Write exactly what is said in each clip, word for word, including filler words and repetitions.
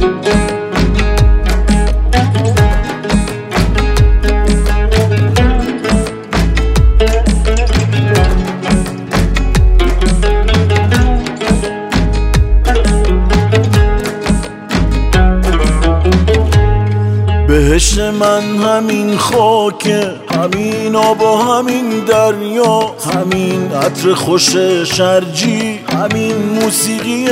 بهشت من همین خاکه، همین آب و همین دریا، همین عطر خوش شرجی، همین موسیقی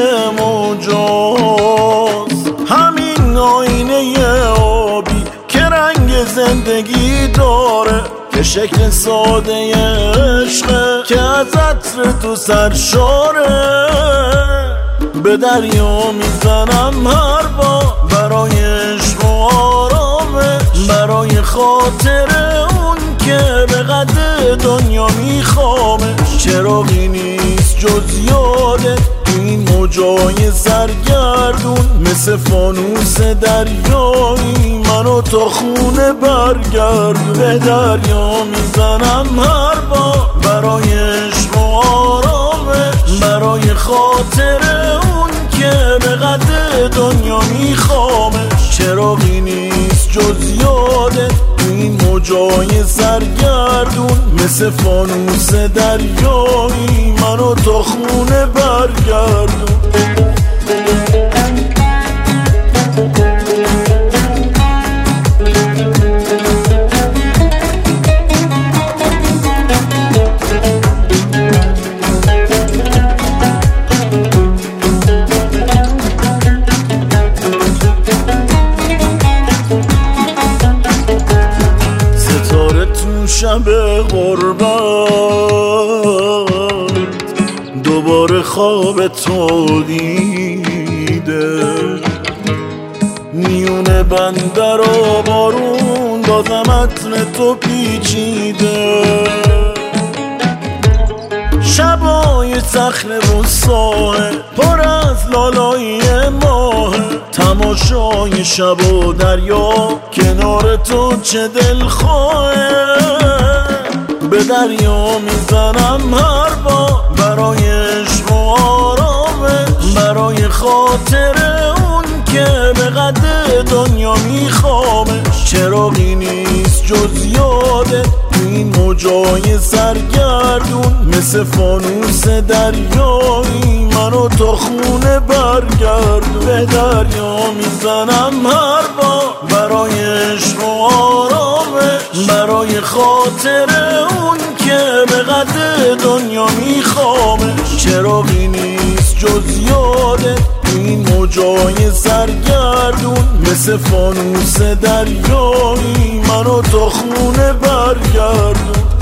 موجاست، همین آینه آبی که رنگ زندگی داره، که شکل ساده عشقه که از عطر تو سرشاره. به دریا میزنم هر بار برای عشق و آرامش، برای خاطر اون که به قد دنیا میخوامش. چراغی نیست جز یادت این موجای سرگردون، مثل فانوس دریایی منو تا خونه برگردون. به دریا میزنم هر بار برای عشق و آرامش، برای خاطر اون که به قد دنیا میخوامش. چراغی نیست جز یادت این موجای سرگردون، مثل فانوس دریایی منو تا خونه برگردون. شب غربت دوباره خواب تو دیده، میونه بندر و بارون بازم عطر تو پیچیده. شبای صخره و ساحل پر از لالایی ماه، تماشای شب و دریا کنار تو چه دلخواهه. به دریا میزنم هر بار برای عشق و آرامش، برای خاطر اون که به قد دنیا میخوامش. چراغی نیست جز یادت این موجای سرگردون، مثل فانوس دریایی منو تا خونه برگردون. به دریا میزنم هر بار برای عشق و آرامش، برای خاطر اون که به قد دنیا میخوامش. چراغی نیست جز یادت این موجای سرگردون، مثل فانوس دریایی منو تا خونه برگردون.